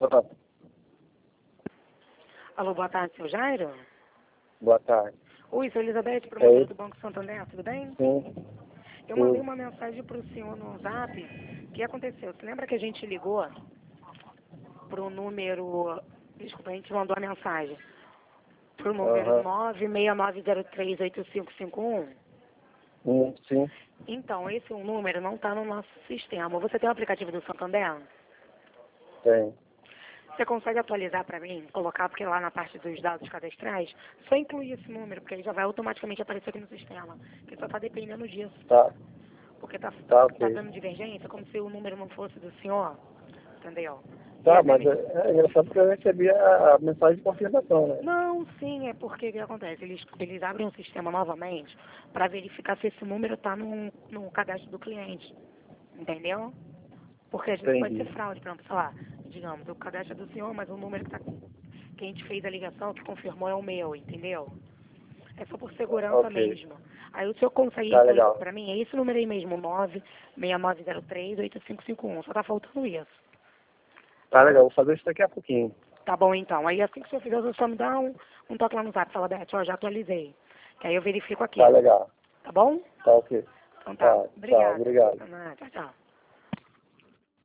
Ah, Alô, boa tarde, seu Jairo? boa tarde. Oi, sou Elizabeth, É promotora isso? do Banco Santander, tudo bem? Sim, Eu mandei sim. uma mensagem para o senhor no Zap. O que aconteceu? Você lembra que a gente ligou para o número... Desculpa, a gente mandou a mensagem para o número Aham. 969038551? Sim, Então, esse número não está no nosso sistema. Você tem o aplicativo do Santander? tem. Você consegue atualizar para mim, colocar, porque lá na parte dos dados cadastrais, só incluir esse número, porque ele já vai automaticamente aparecer aqui no sistema. Porque só está dependendo disso. Tá, Porque tá ok. dando divergência, como se o número não fosse do senhor, entendeu? E Tá, até mas mesmo... é engraçado porque eu recebi a mensagem de confirmação, né? Não, sim, é porque o que acontece? Eles abrem o sistema novamente para verificar se esse número está no cadastro do cliente, entendeu? Porque às vezes pode ser Entendi. fraude, por exemplo, sei lá, digamos, o cadastro é do senhor, mas o número que a gente fez a ligação, que confirmou é o meu, entendeu? É só por segurança Ok, mesmo. Aí o senhor consegue tá incluir legal. para mim? É esse número aí mesmo, 969038551. Só tá faltando isso. Tá legal, vou fazer isso daqui a pouquinho. Tá bom, então. Aí assim que o senhor fizer, o senhor só me dá um toque lá no zap. Fala, Beth, ó, já atualizei. Que aí eu verifico aqui. Tá legal. Tá bom? Tá ok. Então tá. Tá, tchau, Obrigada. obrigado. Tchau, tchau.